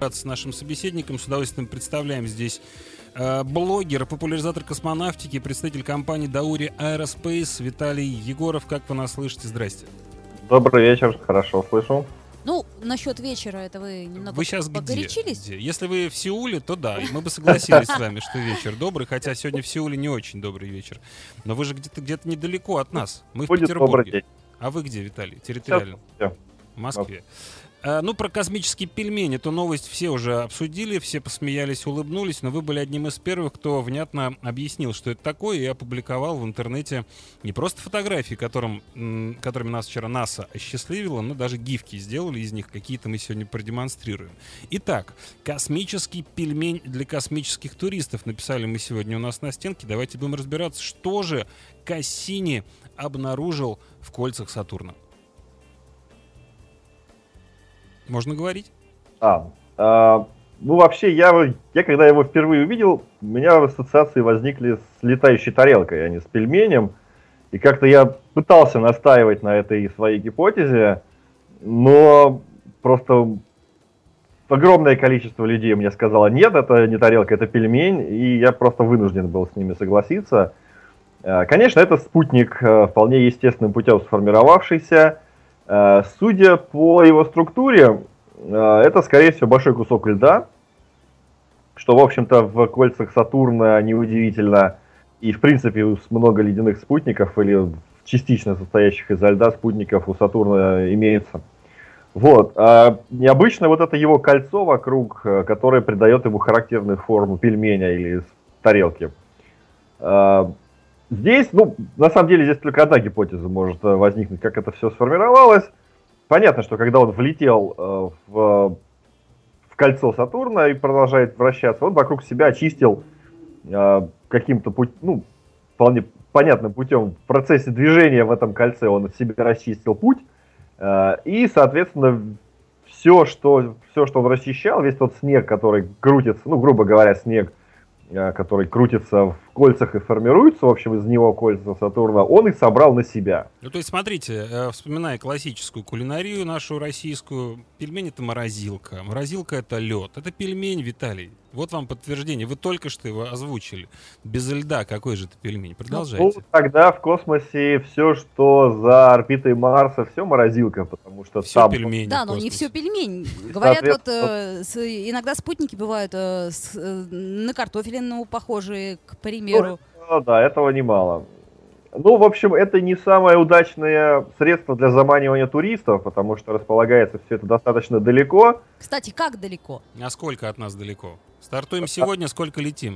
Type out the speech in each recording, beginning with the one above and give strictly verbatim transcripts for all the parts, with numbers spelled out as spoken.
С нашим собеседником с удовольствием представляем здесь э, блогер, популяризатор космонавтики, представитель компании Даурия Aerospace Виталий Егоров. Как вы нас слышите? Здрасте. Добрый вечер, хорошо слышу. Ну, насчет вечера это вы немного вы сейчас погорячились? Где? Где? Если вы в Сеуле, то да, мы бы согласились с вами, что вечер добрый, хотя сегодня в Сеуле не очень добрый вечер. Но вы же где-то где-то недалеко от нас. Мы Будет в Петербурге. добрый день. А вы где, Виталий? Территориально? Сейчас. В Москве. А, ну, про космический пельмень. Эту новость все уже обсудили, все посмеялись, улыбнулись, но вы были одним из первых, кто внятно объяснил, что это такое, и опубликовал в интернете не просто фотографии, которым, м, которыми нас вчера НАСА осчастливило, но даже гифки сделали из них, какие-то мы сегодня продемонстрируем. Итак, космический пельмень для космических туристов. Написали мы сегодня у нас на стенке. Давайте будем разбираться, что же Кассини обнаружил в кольцах Сатурна. Можно говорить? А, а, ну вообще, я, я когда его впервые увидел, у меня ассоциации возникли с летающей тарелкой, а не с пельменем. И как-то я пытался настаивать на этой своей гипотезе, но просто огромное количество людей мне сказало: нет, это не тарелка, это пельмень, и я просто вынужден был с ними согласиться. Конечно, это спутник, вполне естественным путем сформировавшийся. Судя по его структуре, это, скорее всего, большой кусок льда, что, в общем-то, в кольцах Сатурна неудивительно. И, в принципе, много ледяных спутников или частично состоящих изо льда спутников у Сатурна имеется. Вот. А необычно вот это его кольцо вокруг, которое придает ему характерную форму пельменя или тарелки. Здесь, ну, на самом деле, здесь только одна гипотеза может возникнуть, как это все сформировалось. Понятно, что когда он влетел э, в, в кольцо Сатурна и продолжает вращаться, он вокруг себя очистил э, каким-то путь, ну, вполне понятным путем. В процессе движения в этом кольце он себе расчистил путь. Э, и, соответственно, все что, все, что он расчищал, весь тот снег, который крутится, ну, грубо говоря, снег, который крутится в кольцах и формируется, в общем, из него кольца Сатурна, он и собрал на себя. Ну, то есть, смотрите, вспоминая классическую кулинарию нашу российскую, пельмень — это морозилка, морозилка — это лед, это пельмень, Виталий. Вот вам подтверждение, вы только что его озвучили. Без льда какой же это пельмень? Продолжайте. Ну, тогда в космосе все, что за орбитой Марса, все морозилка, потому что все там... пельмени. Да, но не все пельмень. Говорят, вот э, с, иногда спутники бывают э, с, э, на картофелину похожие, к примеру. Ну, да, этого немало. Ну, в общем, это не самое удачное средство для заманивания туристов, потому что располагается все это достаточно далеко. Кстати, как далеко? А сколько от нас далеко? Стартуем сегодня, сколько летим?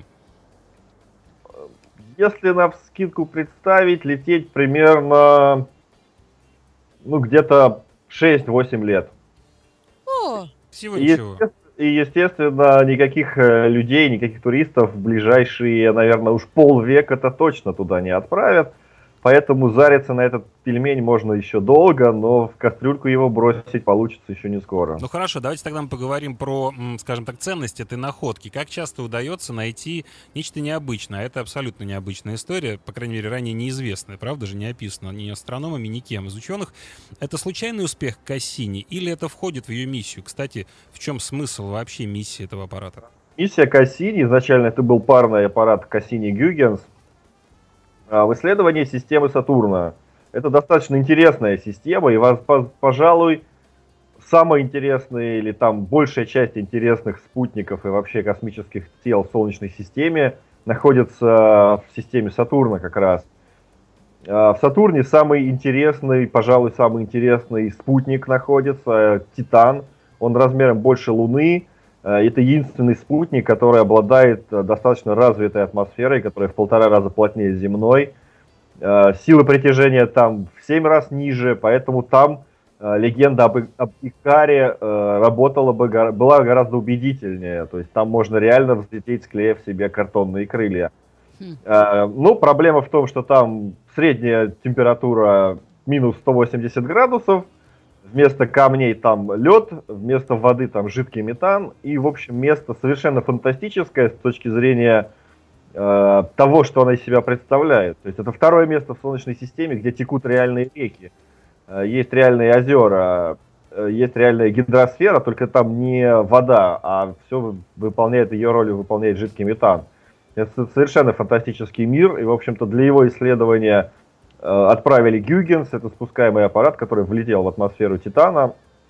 Если навскидку представить, лететь примерно, ну, где-то шесть-восемь лет. О! Всего И, ничего. естественно, и, естественно, никаких людей, никаких туристов в ближайшие, наверное, уж полвека-то точно туда не отправят. Поэтому зариться на этот пельмень можно еще долго, но в кастрюльку его бросить получится еще не скоро. Ну хорошо, давайте тогда мы поговорим про, скажем так, ценность этой находки. Как часто удается найти нечто необычное? Это абсолютно необычная история, по крайней мере, ранее неизвестная, правда же, не описана ни астрономами, ни кем из ученых. Это случайный успех Кассини или это входит в ее миссию? Кстати, в чем смысл вообще миссии этого аппарата? Миссия Кассини, изначально это был парный аппарат Кассини-Гюйгенс, в исследовании системы Сатурна. Это достаточно интересная система, и, пожалуй, самая интересная или там большая часть интересных спутников и вообще космических тел в Солнечной системе находится в системе Сатурна как раз. В Сатурне самый интересный, пожалуй, самый интересный спутник находится, Титан. Он размером больше Луны. Это единственный спутник, который обладает достаточно развитой атмосферой, которая в полтора раза плотнее земной. Сила притяжения там в семь раз ниже, поэтому там легенда об, об Икаре работала бы, была гораздо убедительнее. То есть там можно реально взлететь, склеив себе картонные крылья. Хм. Ну, проблема в том, что там средняя температура минус сто восемьдесят градусов. Вместо камней там лед, вместо воды там жидкий метан. И, в общем, место совершенно фантастическое с точки зрения э, того, что она из себя представляет. То есть это второе место в Солнечной системе, где текут реальные реки. Э, есть реальные озера. есть реальная гидросфера, только там не вода, а все выполняет, ее роль выполняет жидкий метан. Это совершенно фантастический мир, и, в общем-то, для его исследования э, отправили Гюйгенс, это спускаемый аппарат, который влетел в атмосферу Титана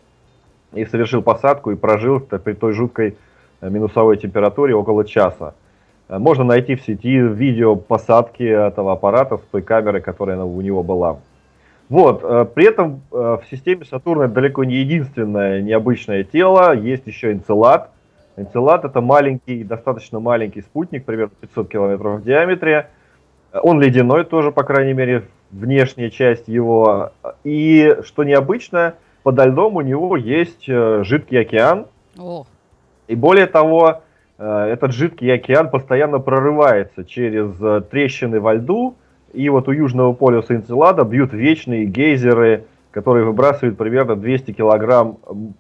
и совершил посадку и прожил при той жуткой минусовой температуре около часа. Можно найти в сети видео посадки этого аппарата с той камерой, которая у него была. Вот, при этом в системе Сатурна это далеко не единственное необычное тело, есть еще Энцелад. Энцелад — это маленький, достаточно маленький спутник, примерно пятьсот километров в диаметре. Он ледяной тоже, по крайней мере, внешняя часть его. И, что необычно, подо льдом у него есть жидкий океан. О. И более того, этот жидкий океан постоянно прорывается через трещины во льду. И вот у южного полюса Энцелада бьют вечные гейзеры, которые выбрасывают примерно двести килограмм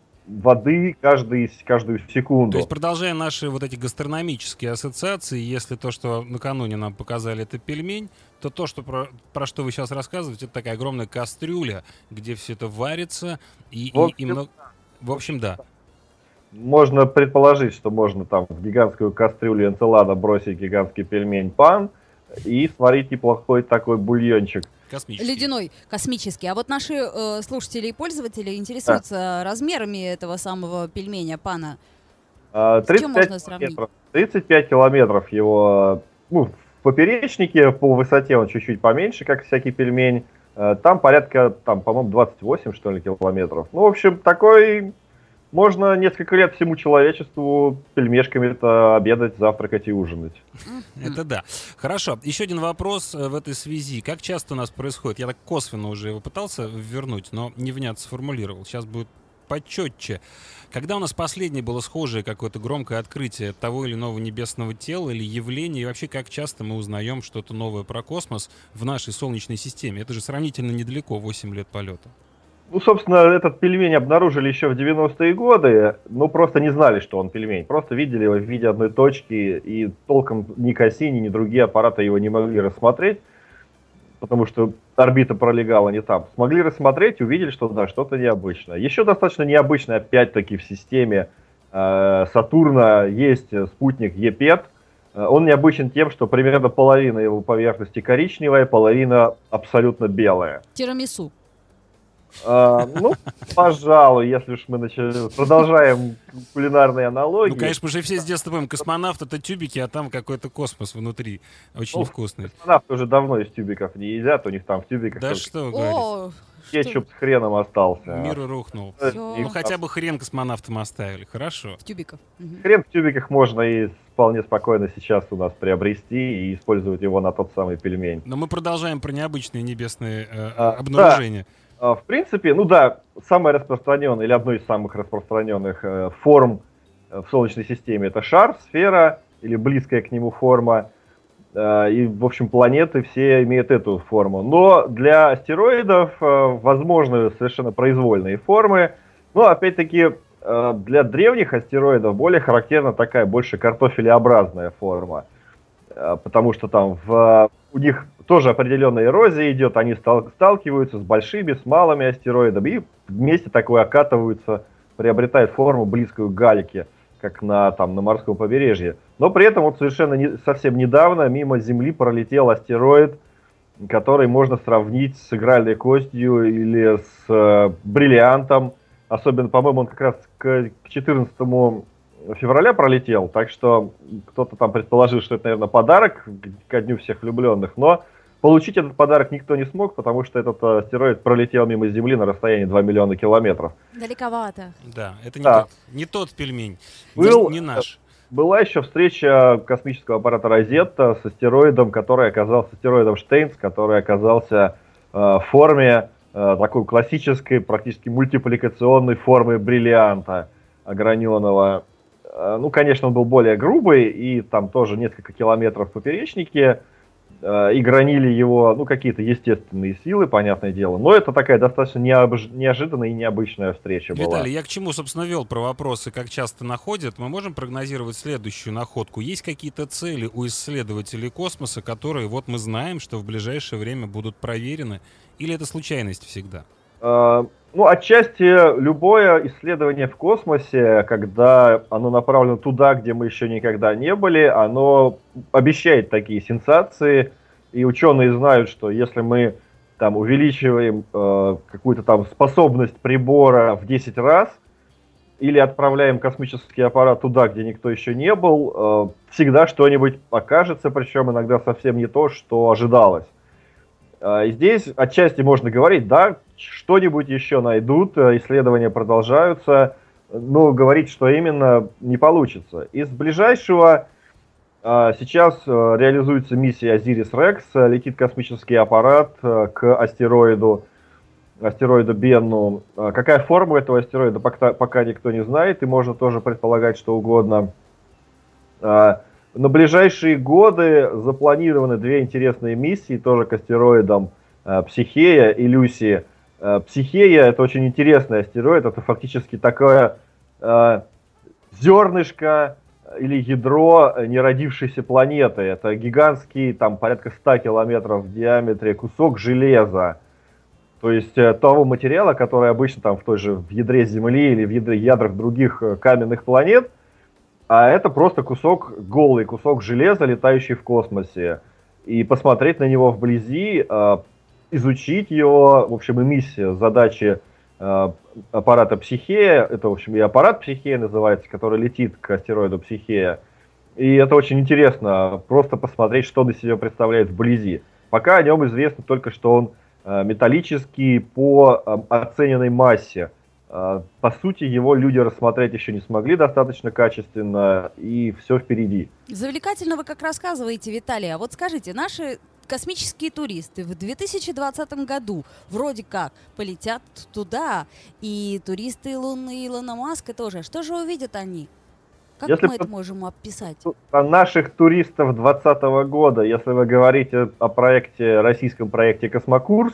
воды каждый, каждую секунду. То есть, продолжая наши вот эти гастрономические ассоциации, если то, что накануне нам показали, это пельмень, то то, что про, про что вы сейчас рассказываете, это такая огромная кастрюля, где все это варится. И, в, общем, и, и много... в общем, да. Можно предположить, что можно там в гигантскую кастрюлю Энцелада бросить гигантский пельмень-пан и сварить неплохой такой бульончик. Космический. Ледяной, космический. А вот наши э, слушатели и пользователи интересуются а. размерами этого самого пельменя, пана. А, С чем можно сравнить? тридцать пять километров его, ну, в поперечнике по высоте он чуть-чуть поменьше, как всякий пельмень. Там порядка, там, по-моему, двадцать восемь, что ли, километров. Ну, в общем, такой... Можно несколько лет всему человечеству пельмешками-то обедать, завтракать и ужинать. Это да. Хорошо. Еще один вопрос в этой связи. Как часто у нас происходит? Я так косвенно уже его пытался вернуть, но невнятно сформулировал. Сейчас будет почетче. Когда у нас последнее было схожее какое-то громкое открытие того или иного небесного тела или явления, и вообще как часто мы узнаем что-то новое про космос в нашей Солнечной системе? Это же сравнительно недалеко, восемь лет полета. Ну, собственно, этот пельмень обнаружили еще в девяностые годы, но просто не знали, что он пельмень. Просто видели его в виде одной точки, и толком ни Кассини, ни другие аппараты его не могли рассмотреть, потому что орбита пролегала не там. Смогли рассмотреть и увидели, что да, что-то необычное. Еще достаточно необычное, опять-таки, в системе э, Сатурна есть спутник Епет. Он необычен тем, что примерно половина его поверхности коричневая, половина абсолютно белая. Тирамису. А, ну, пожалуй, если уж мы начали, продолжаем кулинарные аналогии. Ну, конечно, мы же все с детства помним, космонавт — это тюбики, а там какой-то космос внутри, очень ну, вкусный. Космонавты уже давно из тюбиков не едят, у них там в тюбиках да что говорить. Кетчуп с хреном остался. Мир рухнул. Всё. Ну, хотя бы хрен космонавтам оставили, хорошо. В тюбиках. Угу. Хрен в тюбиках можно и вполне спокойно сейчас у нас приобрести и использовать его на тот самый пельмень. Но мы продолжаем про необычные небесные э, а, обнаружения. Да. В принципе, ну да, самая распространенная или одной из самых распространенных э, форм в Солнечной системе — это шар, сфера или близкая к нему форма. Э, и, в общем, планеты все имеют эту форму. Но для астероидов э, возможны совершенно произвольные формы. Но, опять-таки, э, для древних астероидов более характерна такая больше картофелеобразная форма. Э, потому что там в, у них тоже определенная эрозия идет, они стал, сталкиваются с большими, с малыми астероидами и вместе такое окатываются, приобретают форму близкую к гальке, как на, там, на морском побережье. Но при этом вот совершенно не, совсем недавно мимо Земли пролетел астероид, который можно сравнить с игральной костью или с э, бриллиантом. Особенно, по-моему, он как раз к четырнадцатому февраля пролетел, так что кто-то там предположил, что это, наверное, подарок ко Дню всех влюбленных, но получить этот подарок никто не смог, потому что этот астероид пролетел мимо Земли на расстоянии два миллиона километров. Далековато. Да, это не, да. Тот, не тот пельмень, Был, не наш. Была еще встреча космического аппарата Розетта с астероидом, который оказался астероидом Штейнс, который оказался э, в форме э, такой классической, практически мультипликационной формы бриллианта ограненного. Ну, конечно, он был более грубый, и там тоже несколько километров в поперечнике, э, и гранили его, ну, какие-то естественные силы, понятное дело. Но это такая достаточно необж... неожиданная и необычная встреча Виталий, была. Виталий, я к чему, собственно, вел про вопросы, как часто находят. Мы можем прогнозировать следующую находку? Есть какие-то цели у исследователей космоса, которые, вот мы знаем, что в ближайшее время будут проверены? Или это случайность всегда? Э, Ну, отчасти любое исследование в космосе, когда оно направлено туда, где мы еще никогда не были, оно обещает такие сенсации. И ученые знают, что если мы там увеличиваем э, какую-то там способность прибора в десять раз, или отправляем космический аппарат туда, где никто еще не был, э, всегда что-нибудь окажется, причем иногда совсем не то, что ожидалось. Э, здесь отчасти можно говорить, да, что-нибудь еще найдут, исследования продолжаются, но говорить, что именно, не получится. Из ближайшего э, сейчас э, реализуется миссия Озирис-Рекс, летит космический аппарат э, к астероиду, астероиду Бенну. Какая форма этого астероида, пока, пока никто не знает, и можно тоже предполагать что угодно. На ближайшие годы запланированы две интересные миссии, тоже к астероидам Психея и Люси. Психея — это очень интересный астероид, это фактически такое зернышко или ядро неродившейся планеты. Это гигантский, там порядка ста километров в диаметре кусок железа. То есть того материала, который обычно там в той же в ядре Земли или в ядре, ядрах других каменных планет, а это просто кусок, голый кусок железа, летающий в космосе. И посмотреть на него вблизи, изучить его, в общем, и миссия, задачи аппарата Психея, это, в общем, и аппарат Психея называется, который летит к астероиду Психея. И это очень интересно, просто посмотреть, что он из себя представляет вблизи. Пока о нем известно только, что он металлический по оцененной массе. По сути, его люди рассмотреть еще не смогли достаточно качественно, и все впереди. Завлекательно вы как рассказываете, Виталий. А вот скажите, наши космические туристы в две тысячи двадцатом году вроде как полетят туда, и туристы Луны Илона Маска тоже. Что же увидят они? Как если мы это можем описать? О наших туристов двадцатого года, если вы говорите о проекте, российском проекте «Космокурс»,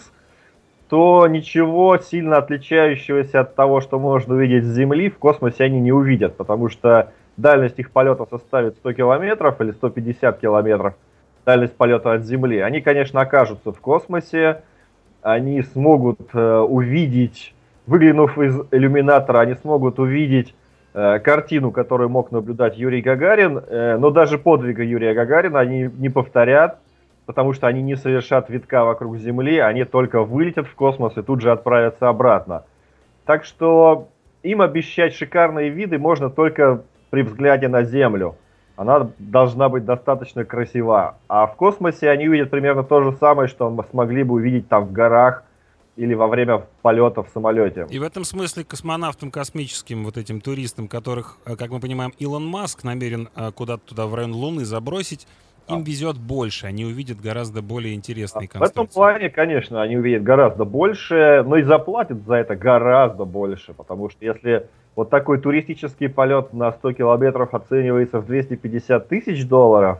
то ничего сильно отличающегося от того, что можно увидеть с Земли, в космосе они не увидят, потому что дальность их полета составит сто километров или сто пятьдесят километров, дальность полета от Земли. Они, конечно, окажутся в космосе, они смогут э, увидеть, выглянув из иллюминатора, они смогут увидеть картину, которую мог наблюдать Юрий Гагарин, но даже подвига Юрия Гагарина они не повторят, потому что они не совершат витка вокруг Земли, они только вылетят в космос и тут же отправятся обратно. Так что им обещать шикарные виды можно только при взгляде на Землю. Она должна быть достаточно красива. А в космосе они увидят примерно то же самое, что мы смогли бы увидеть там в горах, или во время полета в самолете. И в этом смысле космонавтам космическим, вот этим туристам, которых, как мы понимаем, Илон Маск намерен куда-то туда в район Луны забросить, им а. везет больше, они увидят гораздо более интересные а конструкции. В этом плане, конечно, они увидят гораздо больше, но и заплатят за это гораздо больше, потому что если вот такой туристический полет на сто километров оценивается в двести пятьдесят тысяч долларов,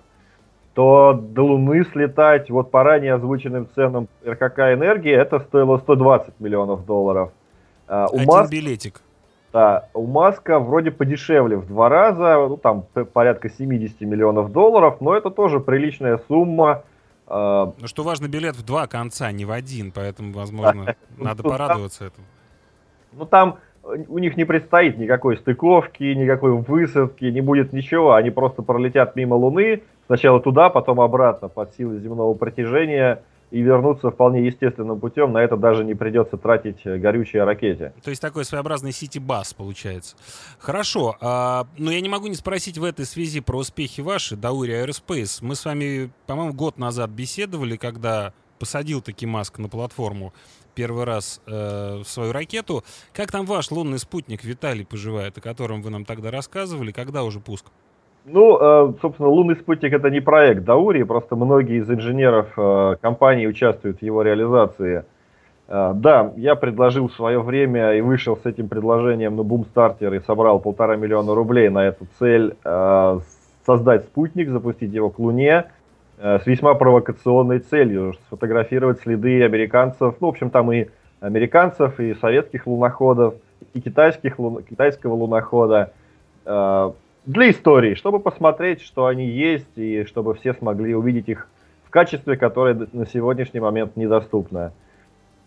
то до Луны слетать вот по ранее озвученным ценам эр ка ка «Энергия» это стоило сто двадцать миллионов долларов. А, у Один Маск, билетик. Да, у Маска вроде подешевле в два раза, ну там порядка семьдесят миллионов долларов, но это тоже приличная сумма. Ну что важно, билет в два конца, не в один, поэтому, возможно, надо порадоваться этому. Ну там у них не предстоит никакой стыковки, никакой высадки, не будет ничего, они просто пролетят мимо Луны, сначала туда, потом обратно под силой земного притяжения и вернуться вполне естественным путем. На это даже не придется тратить горючие ракете. То есть такой своеобразный сити-бас получается. Хорошо, а, но я не могу не спросить в этой связи про успехи ваши, Даурия Aerospace. Мы с вами, по-моему, год назад беседовали, когда посадил таки Маск на платформу первый раз э, свою ракету. Как там ваш лунный спутник Виталий поживает, о котором вы нам тогда рассказывали? Когда уже пуск? Ну, э, собственно, лунный спутник — это не проект Даурии, просто многие из инженеров э, компании участвуют в его реализации. Э, да, я предложил в свое время и вышел с этим предложением на бумстартер и собрал полтора миллиона рублей на эту цель э, создать спутник, запустить его к Луне э, с весьма провокационной целью — сфотографировать следы американцев, ну, в общем, там и американцев, и советских луноходов, и китайских, лун, китайского лунохода. Э, Для истории, чтобы посмотреть, что они есть, и чтобы все смогли увидеть их в качестве, которое на сегодняшний момент недоступно.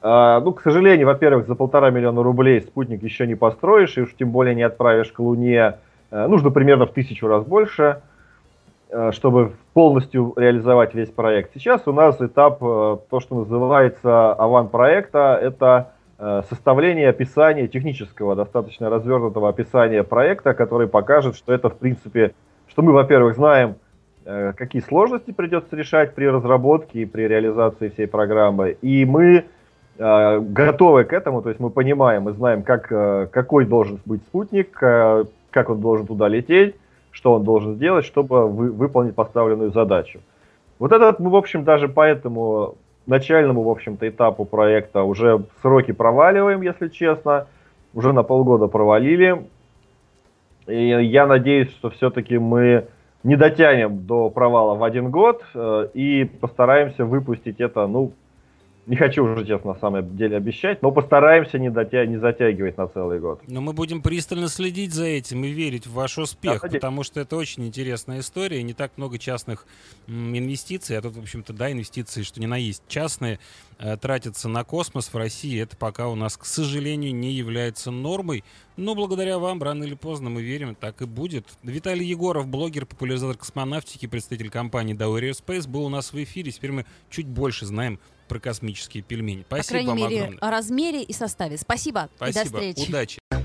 А, ну, к сожалению, во-первых, за полтора миллиона рублей спутник еще не построишь, и уж тем более не отправишь к Луне. А, нужно примерно в тысячу раз больше, а, чтобы полностью реализовать весь проект. Сейчас у нас этап, а, то, что называется аван-проекта, это а, составление описания технического, достаточно развернутого описания проекта, который покажет, что это, в принципе, что мы, во-первых, знаем, а, какие сложности придется решать при разработке и при реализации всей программы, и мы готовы к этому, то есть мы понимаем, мы знаем, как, какой должен быть спутник, как он должен туда лететь, что он должен сделать, чтобы вы, выполнить поставленную задачу. Вот этот мы, в общем, даже по этому начальному, в общем-то, этапу проекта уже сроки проваливаем, если честно, уже на полгода провалили. И я надеюсь, что все-таки мы не дотянем до провала в один год и постараемся выпустить это, ну, не хочу уже, честно, на самом деле обещать, но постараемся не, дотя... не затягивать на целый год. Но мы будем пристально следить за этим и верить в ваш успех, да, потому что это очень интересная история. Не так много частных м, инвестиций, а тут, в общем-то, да, инвестиции, что ни на есть. Частные э, тратятся на космос в России. Это пока у нас, к сожалению, не является нормой. Но благодаря вам, рано или поздно, мы верим, так и будет. Виталий Егоров, блогер, популяризатор космонавтики, представитель компании Dow Aerospace, был у нас в эфире. Теперь мы чуть больше знаем про космические пельмени. Спасибо вам огромное. По крайней мере, огромное. о размере и составе. Спасибо. Спасибо. И до встречи. Удачи.